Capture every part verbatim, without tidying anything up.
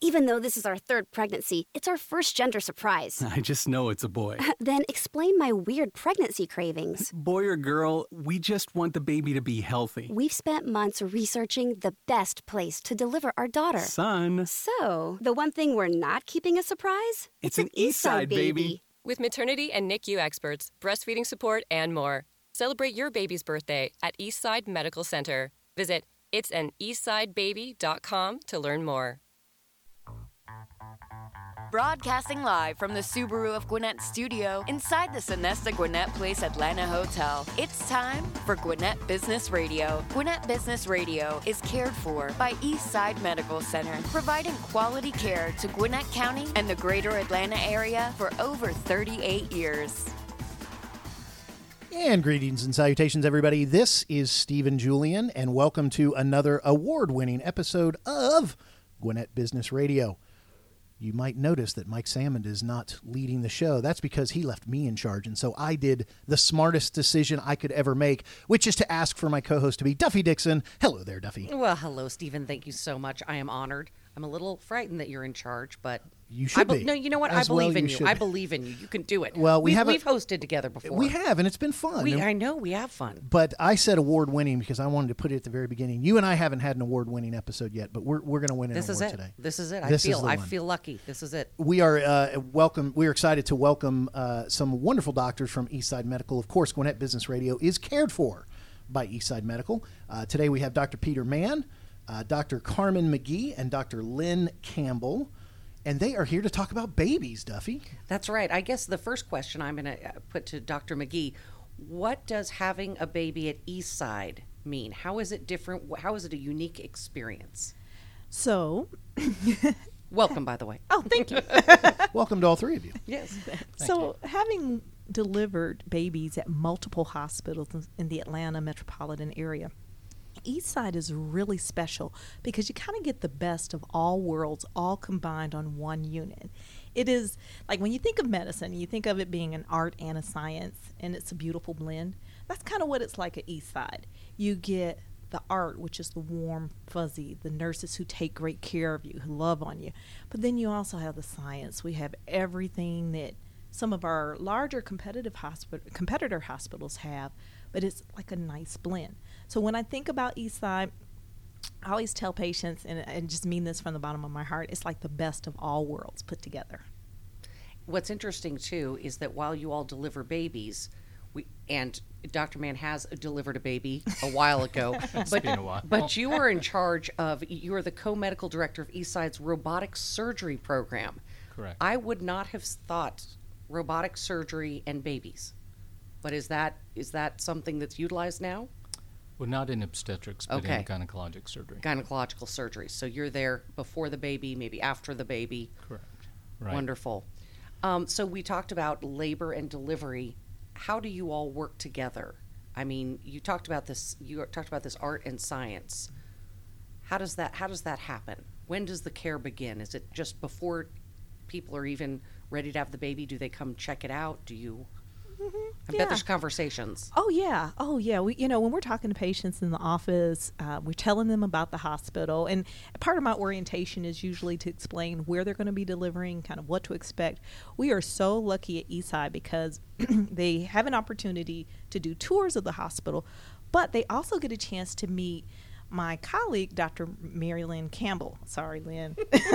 Even though this is our third pregnancy, it's our first gender surprise. I just know it's a boy. Then explain my weird pregnancy cravings. Boy or girl, we just want the baby to be healthy. We've spent months researching the best place to deliver our daughter. Son. So, the one thing we're not keeping a surprise? It's, it's an Eastside baby. baby. With maternity and N I C U experts, breastfeeding support, and more. Celebrate your baby's birthday at Eastside Medical Center. Visit its an eastside baby dot com to learn more. Broadcasting live from the Subaru of Gwinnett studio inside the Sonesta Gwinnett Place Atlanta Hotel. It's time for Gwinnett Business Radio. Gwinnett Business Radio is cared for by Eastside Medical Center, providing quality care to Gwinnett County and the greater Atlanta area for over thirty-eight years. And greetings and salutations, everybody. This is Stephen Julian, and welcome to another award-winning episode of Gwinnett Business Radio. You might notice that Mike Salmond is not leading the show. That's because he left me in charge, and so I did the smartest decision I could ever make, which is to ask for my co-host to be Duffy Dixon. Hello there, Duffy. Well, hello, Stephen. Thank you so much. I am honored. I'm a little frightened that you're in charge, but you should I be- be. No, you know what? As I believe well in you you. I should. believe in you. You can do it. Well, we we've, haven't- we've hosted together before. We have, and it's been fun. We, And- I know we have fun. But I said award-winning because I wanted to put it at the very beginning. You and I haven't had an award-winning episode yet, but we're we're going to win an This is award it. today. This is it. I This is feel. the I one. feel lucky. This is it. We are uh, welcome. We're excited to welcome uh, some wonderful doctors from Eastside Medical. Of course, Gwinnett Business Radio is cared for by Eastside Medical. Uh, today we have Doctor Peter Mann, uh, Doctor Carmen McGee, and Doctor Lynn Campbell. And they are here to talk about babies, Duffy. That's right. I guess the first question I'm going to put to Doctor McGee: what does having a baby at Eastside mean? How is it different? How is it a unique experience? So, welcome, by the way. Oh, thank you. Welcome to all three of you. Yes. So, having delivered babies at multiple hospitals in the Atlanta metropolitan area, Eastside is really special because you kind of get the best of all worlds all combined on one unit. It is like when you think of medicine, you think of it being an art and a science, and it's a beautiful blend. That's kind of what it's like at Eastside. You get the art, which is the warm, fuzzy, the nurses who take great care of you, who love on you. But then you also have the science. We have everything that some of our larger competitive hospital, competitor hospitals have, but it's like a nice blend. So when I think about Eastside, I always tell patients, and I just mean this from the bottom of my heart, it's like the best of all worlds put together. What's interesting, too, is that while you all deliver babies, we and Doctor Mann has delivered a baby a while ago, but, been a while. but you are in charge of, you are the co-medical director of Eastside's robotic surgery program. Correct. I would not have thought robotic surgery and babies, but is that is that something that's utilized now? Well, not in obstetrics, but Okay. in gynecologic surgery. Gynecological surgery. So you're there before the baby, maybe after the baby. Correct. Right. Wonderful. Um, so we talked about labor and delivery. How do you all work together? I mean, you talked about this. You talked about this art and science. How does that? How does that happen? When does the care begin? Is it just before people are even ready to have the baby? Do they come check it out? Do you? Mm-hmm. I Yeah. bet there's conversations. Oh yeah, oh yeah. We, you know, when we're talking to patients in the office, uh, we're telling them about the hospital, and part of my orientation is usually to explain where they're going to be delivering, kind of what to expect. We are so lucky at Eastside because they have an opportunity to do tours of the hospital, but they also get a chance to meet my colleague, Doctor Mary Lynn Campbell. Sorry, Lynn.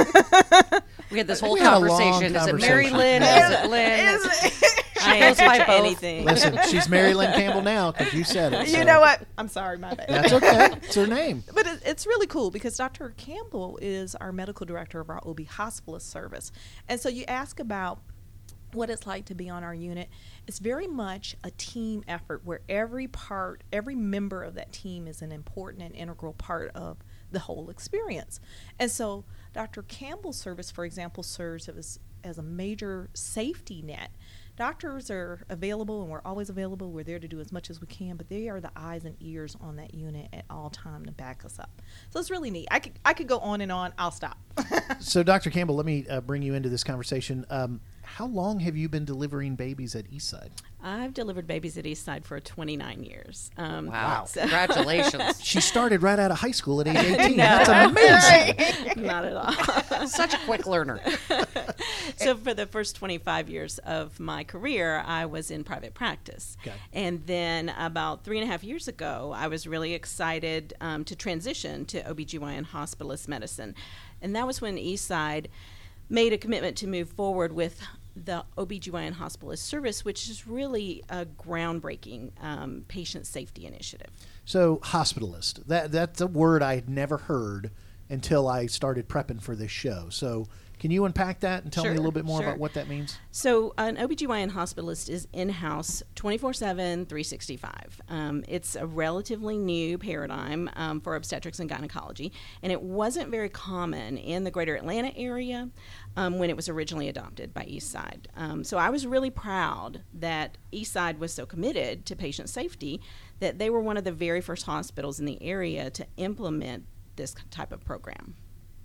We had this whole We had a long conversation. Is it Mary conversation. Lynn? Is it Lynn? Is it- I goes by answer to both. anything. Listen, she's Mary Lynn Campbell now because you said it. You so know what? I'm sorry, my bad. That's okay. It's her name. But it, it's really cool because Doctor Campbell is our medical director of our O B hospitalist service. And so you ask about what it's like to be on our unit. It's very much a team effort where every part, every member of that team is an important and integral part of the whole experience. And so Doctor Campbell's service, for example, serves as, as a major safety net. Doctors are available, and we're always available. We're there to do as much as we can, but they are the eyes and ears on that unit at all time to back us up. So it's really neat. I could I could go on and on. I'll stop. So, Doctor Campbell, let me uh, bring you into this conversation. Um, how long have you been delivering babies at Eastside? I've delivered babies at Eastside for twenty-nine years. Um, Wow. so- Congratulations. She started right out of high school at age eighteen. That's amazing. Not at all. Such a quick learner. So for the first twenty-five years of my career, I was in private practice. Okay. And then about three and a half years ago, I was really excited um, to transition to O B G Y N hospitalist medicine. And that was when Eastside made a commitment to move forward with the O B G Y N hospitalist service, which is really a groundbreaking um, patient safety initiative. So, hospitalist, that that's a word I had never heard until I started prepping for this show. So, can you unpack that and tell me a Sure, little bit more sure. about what that means? So an O B G Y N hospitalist is in-house twenty-four seven, three sixty-five. Um, it's a relatively new paradigm um, for obstetrics and gynecology, and it wasn't very common in the greater Atlanta area um, when it was originally adopted by Eastside. Um, so I was really proud that Eastside was so committed to patient safety that they were one of the very first hospitals in the area to implement this type of program.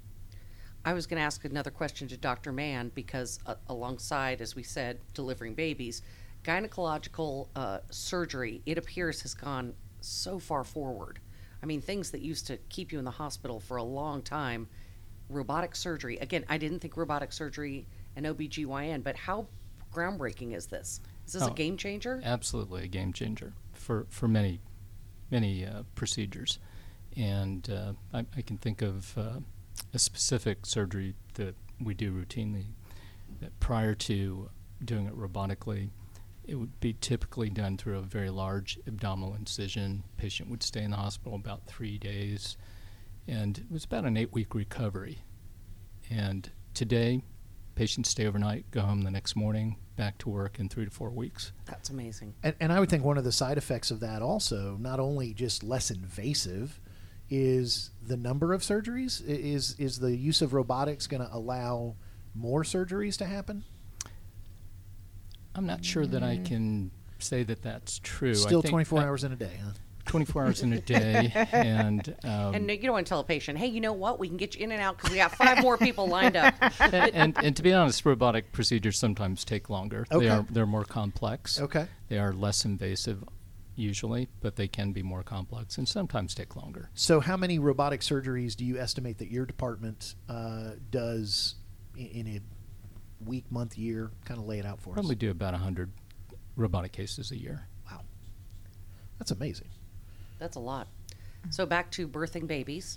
I was going to ask another question to Doctor Mann because uh, alongside, as we said, delivering babies, gynecological uh, surgery, it appears, has gone so far forward. I mean, things that used to keep you in the hospital for a long time, robotic surgery. Again, I didn't think robotic surgery and O B G Y N, but how groundbreaking is this? Is this Oh, a game changer? Absolutely a game changer for, for many, many uh, procedures. And uh, I, I can think of uh, a specific surgery that we do routinely that prior to doing it robotically, it would be typically done through a very large abdominal incision. Patient would stay in the hospital about three days, and it was about an eight-week recovery. And today, patients stay overnight, go home the next morning, back to work in three to four weeks. That's amazing. And, and I would think one of the side effects of that also, not only just less invasive, is the number of surgeries. I- Is is the use of robotics going to allow more surgeries to happen? I'm not sure that I can say that that's true. I Still think twenty-four I- hours in a day, huh? twenty-four hours in a day, and um, And you don't want to tell a patient, hey, you know what? We can get you in and out because we got five more people lined up. and, and, and to be honest, robotic procedures sometimes take longer. Okay. They are they're more complex. Okay. They are less invasive usually, but they can be more complex and sometimes take longer. So how many robotic surgeries do you estimate that your department uh, does in, in a week, month, year? Kind of lay it out for Probably us. do about one hundred robotic cases a year. Wow. That's amazing. That's a lot. So back to birthing babies.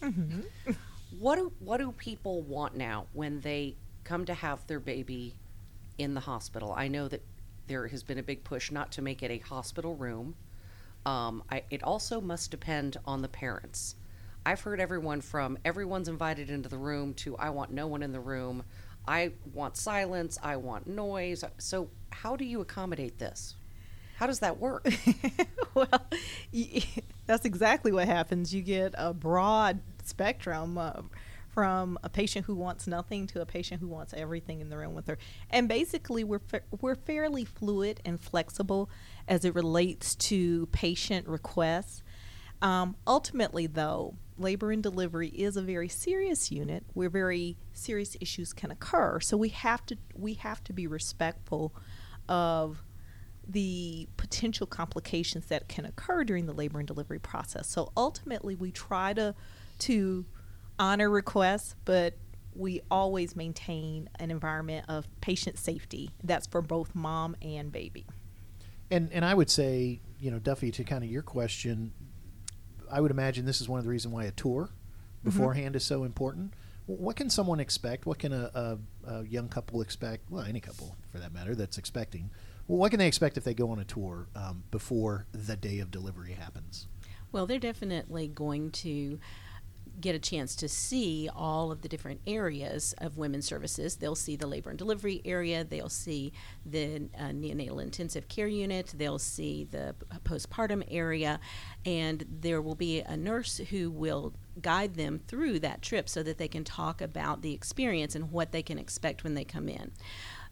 What do what do people want now when they come to have their baby in the hospital? I know that there has been a big push not to make it a hospital room. Um, I, it also must depend on the parents. I've heard everyone from everyone's invited into the room to I want no one in the room. I want silence. I want noise. So how do you accommodate this? How does that work? Well, y- that's exactly what happens. You get a broad spectrum uh, from a patient who wants nothing to a patient who wants everything in the room with her. And basically, we're fa- we're fairly fluid and flexible as it relates to patient requests. Um, ultimately, though, labor and delivery is a very serious unit where very serious issues can occur. So we have to we have to be respectful of the potential complications that can occur during the labor and delivery process. So ultimately, we try to to honor requests, but we always maintain an environment of patient safety. That's for both mom and baby. And and I would say, you know, Duffy, to kind of your question, I would imagine this is one of the reasons why a tour beforehand is so important. W- What can someone expect? What can a, a, a young couple expect? Well, any couple, for that matter, that's expecting. Well, what can they expect if they go on a tour um, before the day of delivery happens? Well, they're definitely going to get a chance to see all of the different areas of women's services. They'll see the labor and delivery area. They'll see the uh, neonatal intensive care unit. They'll see the p- postpartum area. And there will be a nurse who will guide them through that trip so that they can talk about the experience and what they can expect when they come in.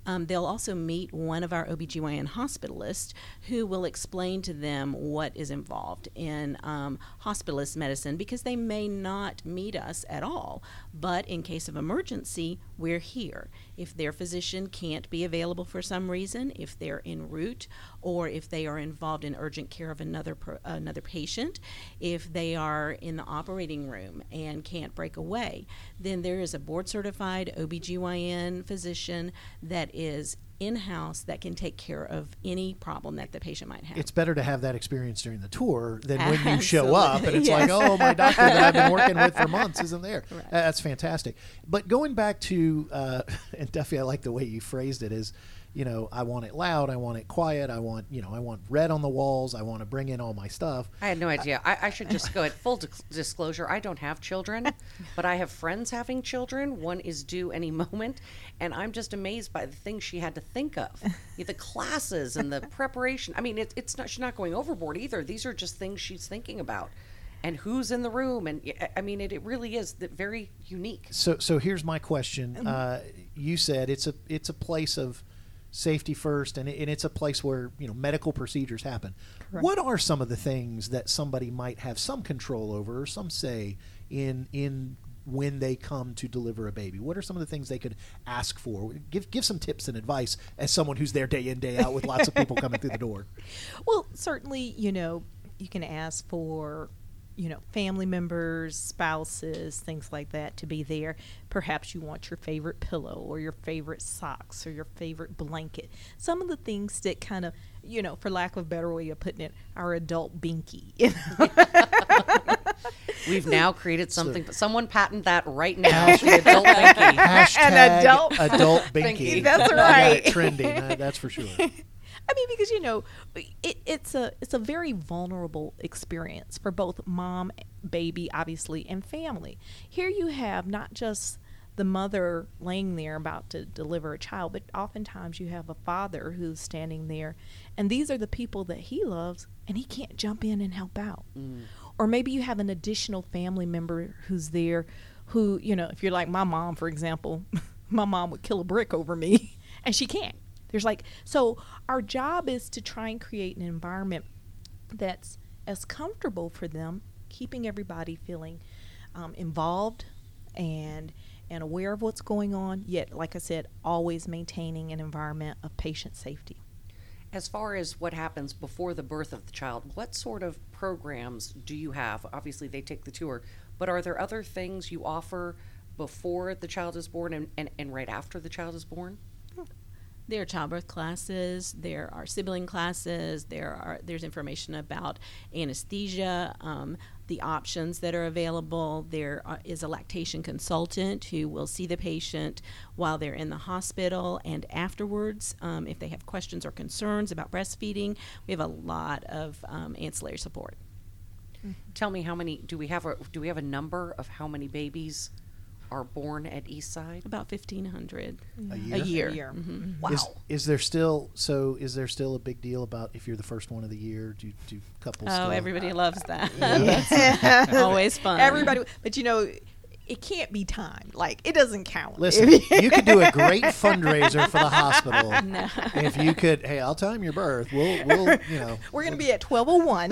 um, they'll also meet one of our O B G Y N hospitalists who will explain to them what is involved in um, hospitalist medicine, because they may not meet us at all. But in case of emergency, we're here. If their physician can't be available for some reason, if they're en route, or if they are involved in urgent care of another per, another patient, if they are in the operating room and can't break away, then there is a board-certified O B G Y N physician that is in-house that can take care of any problem that the patient might have. It's better to have that experience during the tour than when you show up and it's Yes. like, oh, my doctor that I've been working with for months isn't there. Right. Uh, That's fantastic. But going back to, uh, and Duffy, I like the way you phrased it, is, you know, I want it loud, I want it quiet, I want, you know, I want red on the walls, I want to bring in all my stuff. I had no idea. I, I should just go at full dis- disclosure. I don't have children, but I have friends having children. One is due any moment, and I'm just amazed by the things she had to think of, the classes and the preparation. I mean, it, it's not. She's not going overboard either. These are just things she's thinking about, and who's in the room, and I mean, it, it really is the, very unique. So, so here's my question. Uh, you said it's a it's a place of safety first, and, it, and it's a place where, you know, medical procedures happen. Correct. What are some of the things that somebody might have some control over or some say in in when they come to deliver a baby? What are some of the things they could ask for? Give give some tips and advice as someone who's there day in, day out with lots of people coming through the door. Well, certainly, you know, you can ask for, you know, family members, spouses, things like that to be there. Perhaps you want your favorite pillow or your favorite socks or your favorite blanket. Some of the things that kind of, you know, for lack of a better way of putting it, our adult binky. You know? We've now created something. But someone patent that right now. The adult binky. Hashtag An adult- adult binky. That's I got right. it trending. uh, that's for sure. I mean, because, you know, it, it's a it's a very vulnerable experience for both mom, baby, obviously, and family. Here you have not just the mother laying there about to deliver a child, but oftentimes you have a father who's standing there, and these are the people that he loves, and he can't jump in and help out. Mm. Or maybe you have an additional family member who's there who, you know, if you're like my mom, for example, my mom would kill a brick over me, and she can't. There's like, so our job is to try and create an environment that's as comfortable for them, keeping everybody feeling um, involved and and aware of what's going on, yet, like I said, always maintaining an environment of patient safety. As far as what happens before the birth of the child, what sort of programs do you have? Obviously, they take the tour, but are there other things you offer before the child is born and, and, and right after the child is born? There are childbirth classes, there are sibling classes, there are there's information about anesthesia, um, the options that are available. There are, is a lactation consultant who will see the patient while they're in the hospital and afterwards um, if they have questions or concerns about breastfeeding. We have a lot of um, ancillary support. Mm-hmm. Tell me, how many do we have? A, do we have a number of how many babies are born at Eastside? About fifteen hundred A year? a year. A year. Mm-hmm. Wow. Is, is there still so? Is there still a big deal about if you're the first one of the year? Do do couples? Oh, still, everybody loves that. Yeah. Always fun. Everybody, but you know, it can't be timed. Like, it doesn't count. Listen, you could do a great fundraiser for the hospital No. if you could. Hey, I'll time your birth. We'll, we'll, you know. We're going to be at twelve oh one.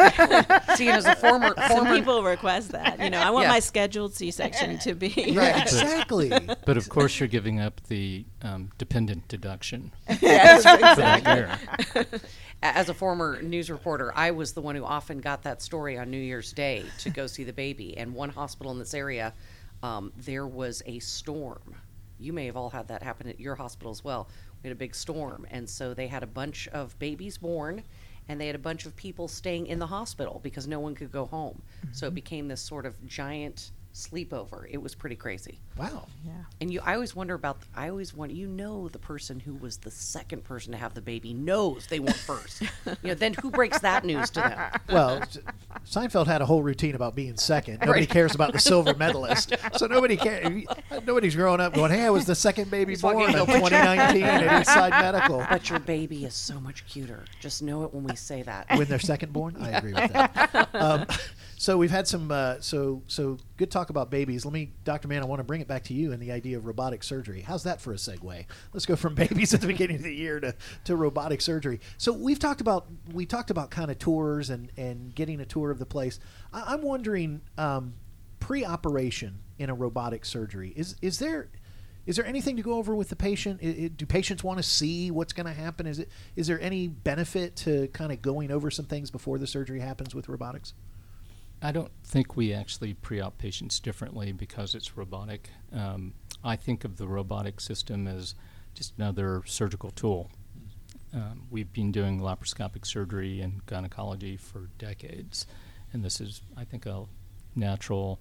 See, as a former Some former people request that. You know, I want Yeah. my scheduled C-section to be. Right, exactly. But of course, you're giving up the um, dependent deduction Yes, for that year. as a former news reporter, I was the one who often got that story on New Year's Day to go see the baby. And one hospital in this area, um, there was a storm. You may have all had that happen at your hospital as well. We had a big storm, and so they had a bunch of babies born, and they had a bunch of people staying in the hospital because no one could go home. Mm-hmm. So it became this sort of giant sleepover. It was pretty crazy. Wow. Yeah. And you, I always wonder about. I always wonder. You know, the person who was the second person to have the baby knows they weren't first. You know, then who breaks that news to them? Well, Seinfeld had a whole routine about being second. Nobody cares about the silver medalist, so nobody cares. Nobody's growing up going, "Hey, I was the second baby He's born walking in into a twenty nineteen at Eastside Medical." But your baby is so much cuter. Just know it when we say that. When they're second born, I agree with that. Um, so we've had some. Uh, so so good talk. talk about babies. Let me, Doctor Mann, I want to bring it back to you and the idea of robotic surgery. How's that for a segue? Let's go from babies at the beginning of the year to, to robotic surgery. So we've talked about we talked about kind of tours and, and getting a tour of the place. I, I'm wondering, um, pre-operation in a robotic surgery, is is there is there anything to go over with the patient? It, it, do patients want to see what's going to happen? Is it is there any benefit to kind of going over some things before the surgery happens with robotics? I don't think we actually pre-op patients differently because it's robotic. Um, I think of the robotic system as just another surgical tool. Um, we've been doing laparoscopic surgery and gynecology for decades, and this is, I think, a natural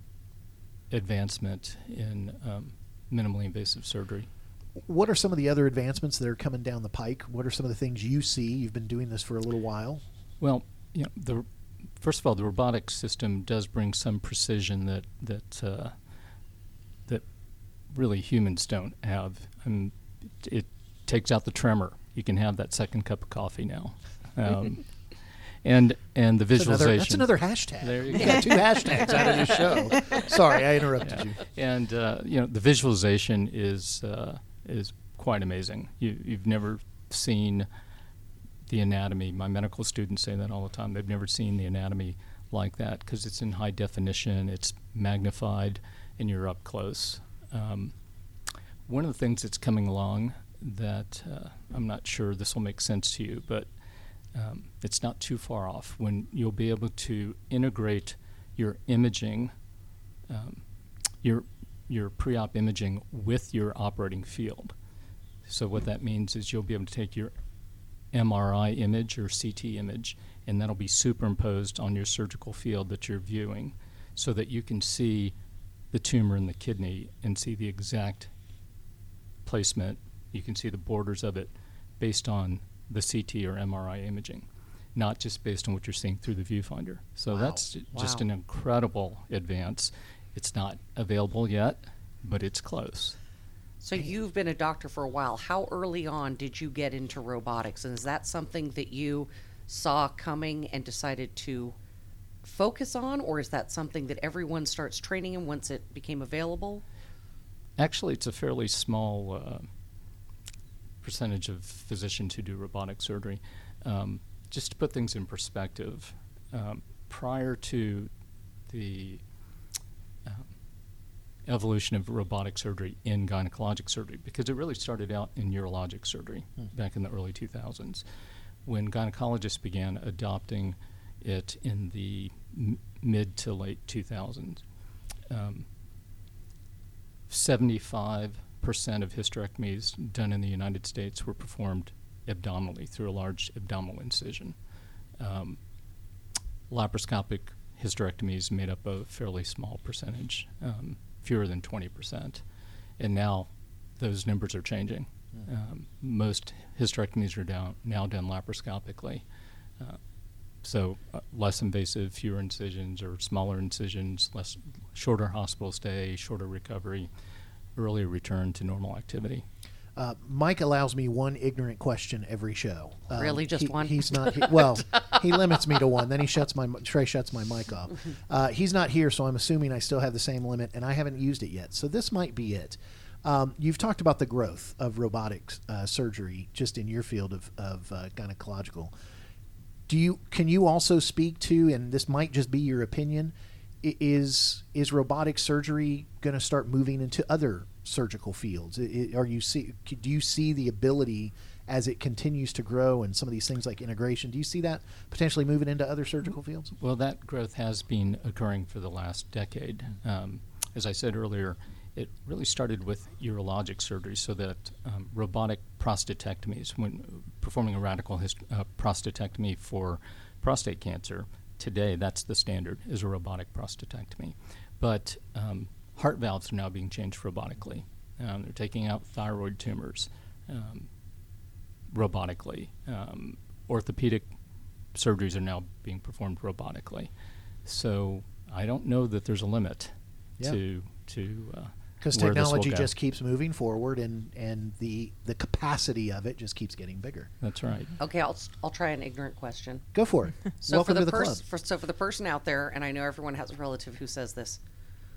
advancement in um, minimally invasive surgery. What are some of the other advancements that are coming down the pike? What are some of the things you see? You've been doing this for a little while. Well, you know, the first of all, the robotic system does bring some precision that that uh, that really humans don't have. Um, it, it takes out the tremor. You can have that second cup of coffee now. Um, and and the visualization. That's another, that's another hashtag. There you You go. got two hashtags out of your show. Sorry, I interrupted Yeah. you. And uh, you know, the visualization is uh, is quite amazing. You you've never seen the anatomy. My medical students say that all the time. They've never seen the anatomy like that because it's in high definition, it's magnified, and you're up close. Um, one of the things that's coming along that uh, I'm not sure this will make sense to you, but um, it's not too far off when you'll be able to integrate your imaging, um, your your pre-op imaging with your operating field. So what that means is you'll be able to take your M R I image or C T image, and that'll be superimposed on your surgical field that you're viewing so that you can see the tumor in the kidney and see the exact placement. You can see the borders of it based on the C T or M R I imaging, not just based on what you're seeing through the viewfinder. So Wow. that's j- just Wow. an incredible advance. It's not available yet, but it's close. So you've been a doctor for a while. How early on did you get into robotics? And is that something that you saw coming and decided to focus on? Or is that something that everyone starts training in once it became available? Actually, it's a fairly small uh, percentage of physicians who do robotic surgery. Um, just to put things in perspective, um, prior to the um, evolution of robotic surgery in gynecologic surgery, because it really started out in urologic surgery Hmm. back in the early two thousands, when gynecologists began adopting it in the m- mid to late two thousands. Um, seventy-five percent of hysterectomies done in the United States were performed abdominally through a large abdominal incision. Um, laparoscopic hysterectomies made up a fairly small percentage, um, fewer than twenty percent. And now those numbers are changing. Mm. Um, most hysterectomies are down, now done laparoscopically. Uh, so uh, less invasive, fewer incisions or smaller incisions, less shorter hospital stay, shorter recovery, earlier return to normal activity. Uh, Mike allows me one ignorant question every show. Um, Really? Just he- one? He's not. He, well, he limits me to one. Then he shuts my Trey shuts my mic off. Uh, he's not here, so I'm assuming I still have the same limit, and I haven't used it yet. So this might be it. Um, you've talked about the growth of robotics uh, surgery just in your field of, of uh, gynecological. Do you can you also speak to, and this might just be your opinion, i- is is robotic surgery going to start moving into other surgical fields? I- I- Are you see do you see the ability as it continues to grow and some of these things like integration? Do you see that potentially moving into other surgical fields? Well, that growth has been occurring for the last decade. Um, as I said earlier, it really started with urologic surgery, so that um, robotic prostatectomies, when performing a radical hist- uh, prostatectomy for prostate cancer, today that's the standard, is a robotic prostatectomy. But um, heart valves are now being changed robotically. Um, they're taking out thyroid tumors um, robotically. Um, orthopedic surgeries are now being performed robotically. So I don't know that there's a limit Yeah. to to uh, Because where this will technology go. just keeps moving forward, and, and the the capacity of it just keeps getting bigger. That's right. Okay, I'll s- I'll try an ignorant question. Go for it. So Welcome for the, to the pers- club. For, so for the person out there, and I know everyone has a relative who says this,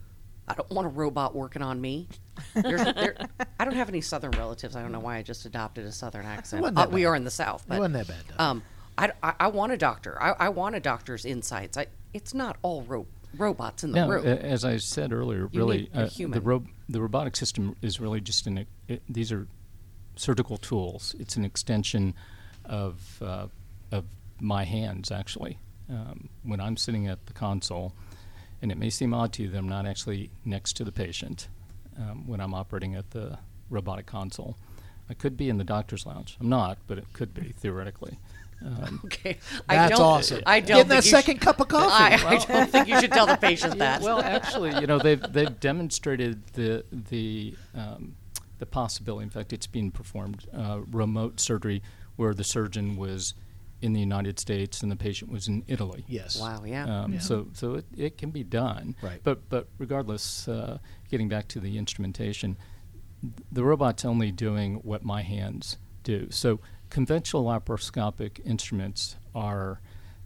I don't want a robot working on me. There's, there, I don't have any Southern relatives. I don't know why I just adopted a Southern accent. wasn't Uh, that we bad. are in the South. But, It wasn't that bad, though. Um, I, I, I want a doctor. I, I want a doctor's insights. I, it's not all ro- robots in the No, room. a- as I said earlier, You really, need a uh, the, human. ro- the robotic system is really just an. It, these are surgical tools. It's an extension of uh, of my hands, actually. Um, when I'm sitting at the console, and it may seem odd to you that I'm not actually next to the patient um, when I'm operating at the robotic console. I could be in the doctor's lounge. I'm not, but it could be theoretically. Um, Okay, I That's don't, awesome. I don't Getting think that you second should- cup of coffee. I, I don't think you should tell the patient Yeah, that. well, actually, you know, they've they've demonstrated the the um, the possibility. In fact, it's being performed uh, remote surgery where the surgeon was in the United States and the patient was in Italy. Yes. Wow, yeah. Um, Yeah. So so it, it can be done. Right. But but regardless, uh, getting back to the instrumentation, the robot's only doing what my hands do. So conventional laparoscopic instruments are,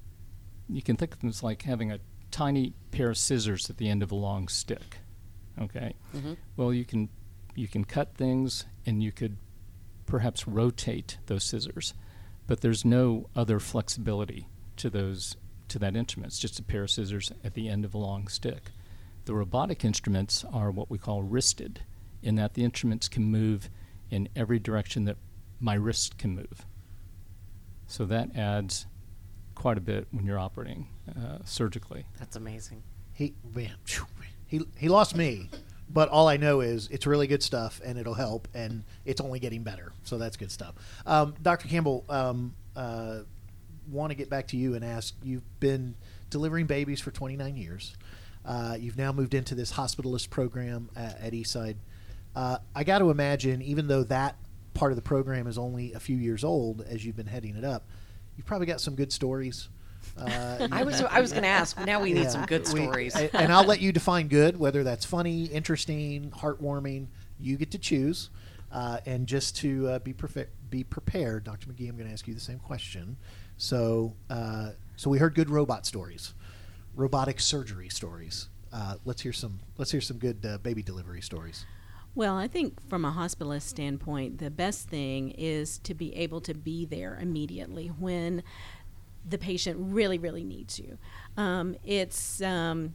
you can think of them as like having a tiny pair of scissors at the end of a long stick. Okay. Mhm. Well, you can you can cut things and you could perhaps rotate those scissors, but there's no other flexibility to those to that instrument. It's just a pair of scissors at the end of a long stick. The robotic instruments are what we call wristed, in that the instruments can move in every direction that my wrist can move. So that adds quite a bit when you're operating uh, surgically. That's amazing. He man, phew, he he lost me, but all I know is it's really good stuff and it'll help, and it's only getting better. So that's good stuff. Um, Doctor Campbell, um, uh, want to get back to you and ask. You've been delivering babies for twenty-nine years. Uh, you've now moved into this hospitalist program at, at Eastside. Uh, I got to imagine, even though that part of the program is only a few years old, as you've been heading it up, you've probably got some good stories. Uh, I was I was going to ask. Now we need yeah, some good we- stories. a- and I'll let you define good, whether that's funny, interesting, heartwarming. You get to choose. Uh, and just to uh, be prefe- be prepared, Doctor McGee, I'm going to ask you the same question. So, uh, so we heard good robot stories, robotic surgery stories. Uh, let's hear some. Let's hear some good uh, baby delivery stories. Well, I think from a hospitalist standpoint, the best thing is to be able to be there immediately when the patient really, really needs you. Um, it's um,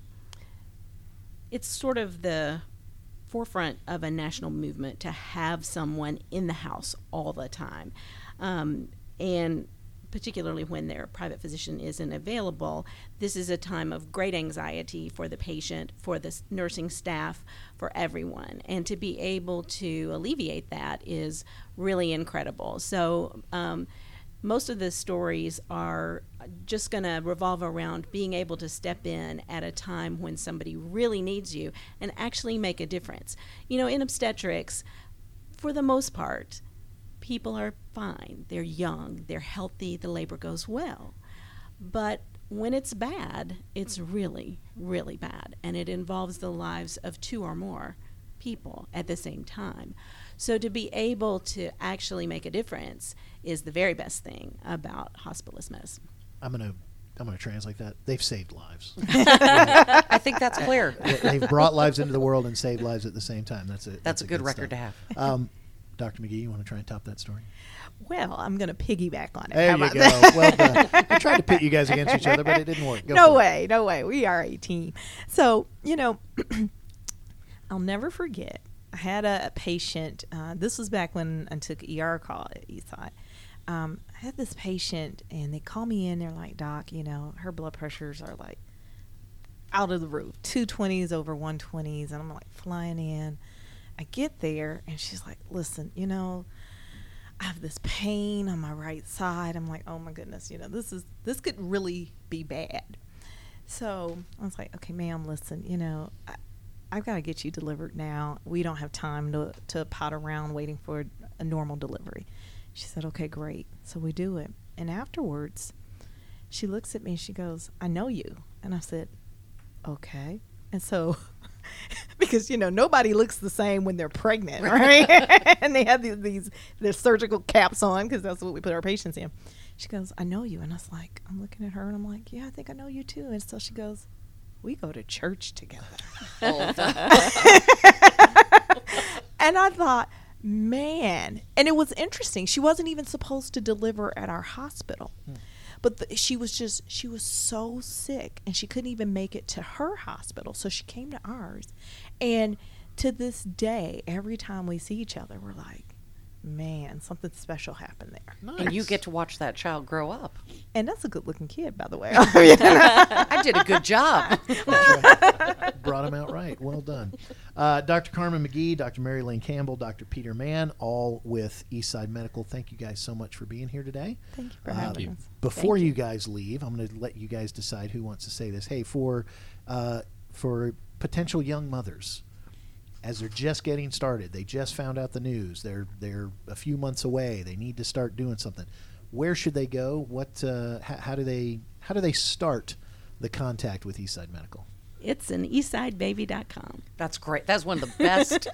it's sort of the forefront of a national movement to have someone in the house all the time, um, and particularly when their private physician isn't available. This is a time of great anxiety for the patient, for the s- nursing staff, for everyone. And to be able to alleviate that is really incredible. So um, most of the stories are just going to revolve around being able to step in at a time when somebody really needs you and actually make a difference. You know, in obstetrics, for the most part, people are fine. They're young, they're healthy, the labor goes well. But when it's bad, it's really, really bad. And it involves the lives of two or more people at the same time. So to be able to actually make a difference is the very best thing about hospitalist medicine. I'm gonna I'm gonna translate that. They've saved lives. I think that's clear. They- They've brought lives into the world and saved lives at the same time. That's it. That's a good record to have. Um, Doctor McGee, you want to try and top that story? Well, I'm going to piggyback on it. There How you about go. that? Well done. I tried to pit you guys against each other, but it didn't work. Go no for it. way, no way. We are a team. So, you know, I'll never forget. I had a, a patient. Uh, this was back when I took E R call at Eastside. Um, I had this patient, and they call me in. They're like, "Doc, you know, her blood pressures are like out of the roof. two twenties over one twenties," and I'm like flying in. I get there, and she's like, "Listen, you know, I have this pain on my right side." I'm like, "Oh my goodness, you know, this is this could really be bad." So I was like, "Okay, ma'am, listen, you know, I, I've got to get you delivered now. We don't have time to to pot around waiting for a normal delivery." She said, "Okay, great." So we do it, and afterwards, she looks at me and she goes, "I know you," and I said, "Okay," and so. Because, you know, nobody looks the same when they're pregnant, right? And they have these, these their surgical caps on because that's what we put our patients in. She goes, "I know you." And I was like, I'm looking at her and I'm like, "Yeah, I think I know you too." And so she goes, we go to church together. Oh, And I thought, man, and it was interesting. She wasn't even supposed to deliver at our hospital. Hmm. But the, she was just, she was so sick, and she couldn't even make it to her hospital. So she came to ours. And to this day, every time we see each other, we're like, man, something special happened there. Nice. And you get to watch that child grow up. And that's a good-looking kid, by the way. I did a good job. That's right. Brought him out right. Well done. Uh, Doctor Carmen McGee, Doctor Mary Lane Campbell, Doctor Peter Mann, all with Eastside Medical. Thank you guys so much for being here today. Thank you for uh, having us. Before you. you guys leave, I'm going to let you guys decide who wants to say this. Hey, for uh, for potential young mothers, as they're just getting started, they just found out the news, they're they're a few months away, they need to start doing something. Where should they go? What uh, how, how do they how do they start the contact with Eastside Medical? It's an eastside baby dot com. That's great. That's one of the best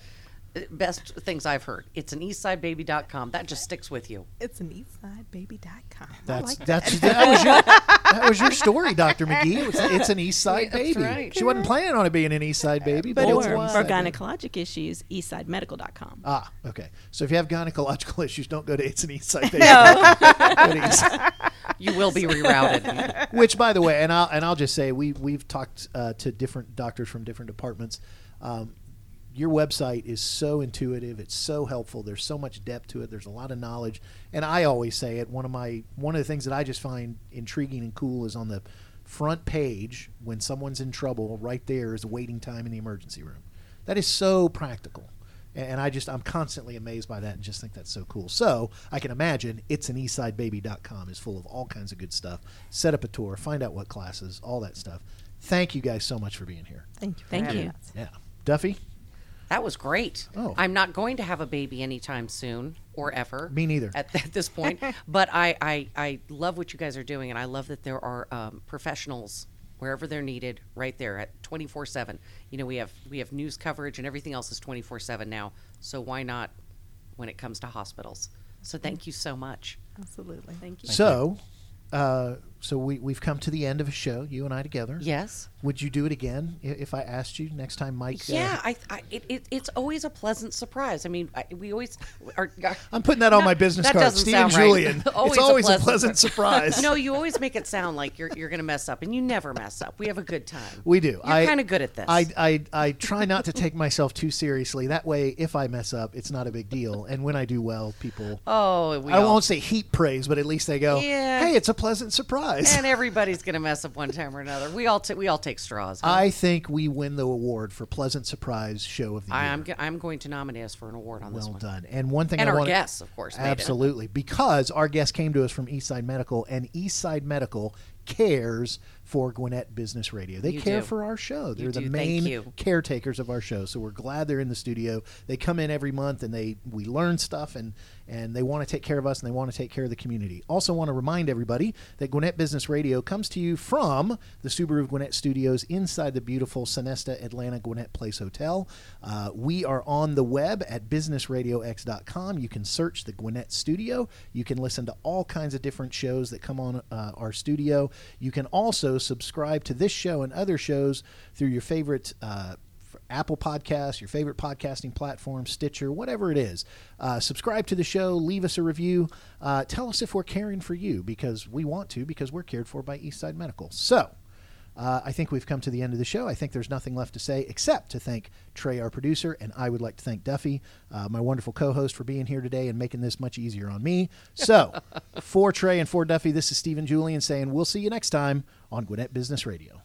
best things I've heard. It's an eastside baby dot com. That just sticks with you. It's an eastside baby dot com. That's like that's that. that was your that was your story, Doctor McGee. It was, it's an Eastside That's baby. right. She wasn't planning on it being an Eastside baby, but, But it's or an for Eastside baby. gynecologic issues, eastside medical dot com. Ah, okay. So if you have gynecological issues, don't go to It's an Eastside baby. Go to Eastside. You will be rerouted. Which, by the way, and I'll and I'll just say we we've talked uh, to different doctors from different departments. Um, your website is so intuitive. It's so helpful. There's so much depth to it. There's a lot of knowledge. And I always say it. One of my one of the things that I just find intriguing and cool is on the front page when someone's in trouble. Right there is a waiting time in the emergency room. That is so practical. And I just, I'm constantly amazed by that and just think that's so cool. So I can imagine it's an eastside baby dot com is full of all kinds of good stuff. Set up a tour, find out what classes, all that stuff. Thank you guys so much for being here. Thank you. For Thank having you. us. Yeah. Duffy? That was great. Oh. I'm not going to have a baby anytime soon or ever. Me neither. At, at this point. But I, I, I love what you guys are doing, and I love that there are um, professionals wherever they're needed, right there at twenty-four seven. You know, we have we have news coverage and everything else is twenty-four seven now. So why not when it comes to hospitals? So thank you so much. Absolutely. Thank you. So, uh, so we, we've come to the end of a show, you and I together. Yes. Would you do it again i- if I asked you next time, Mike? uh, Yeah, I, I it, it, it's always a pleasant surprise. I mean, I, we always are. I'm putting that on No, my business that card. doesn't Stephen sound right. Julian. Always it's a always a pleasant pleasant surprise. No, you always make it sound like you're you're going to mess up, and you never mess up. We have a good time. We do. You're kind of good at this. I, I, I try not to take myself too seriously. That way, if I mess up, it's not a big deal. And when I do well, people, oh, we I all, won't say heap praise, but at least they go, Yeah. hey, it's a pleasant surprise. And everybody's going to mess up one time or another. We all t- we all take straws. Huh? I think we win the award for Pleasant Surprise Show of the I, Year. I'm g- I'm going to nominate us for an award on this Well one. done. And one thing And I our want guests, of course, made it. absolutely, because our guest came to us from Eastside Medical, and Eastside Medical cares for Gwinnett Business Radio. They You care do. for our show. They're You the do. main Thank you. caretakers of our show. So we're glad they're in the studio. They come in every month and they we learn stuff and and they want to take care of us and they want to take care of the community. Also want to remind everybody that Gwinnett Business Radio comes to you from the Subaru of Gwinnett studios inside the beautiful Sonesta Atlanta Gwinnett Place Hotel. Uh, we are on the web at business radio x dot com. You can search the Gwinnett studio. You can listen to all kinds of different shows that come on uh, our studio. You can also subscribe to this show and other shows through your favorite uh, Apple Podcasts, your favorite podcasting platform, Stitcher, whatever it is. Uh, subscribe to the show. Leave us a review. Uh, tell us if we're caring for you, because we want to, because we're cared for by Eastside Medical. So uh, I think we've come to the end of the show. I think there's nothing left to say except to thank Trey, our producer, and I would like to thank Duffy, uh, my wonderful co-host, for being here today and making this much easier on me. So for Trey and for Duffy, this is Stephen Julian saying we'll see you next time on Gwinnett Business Radio.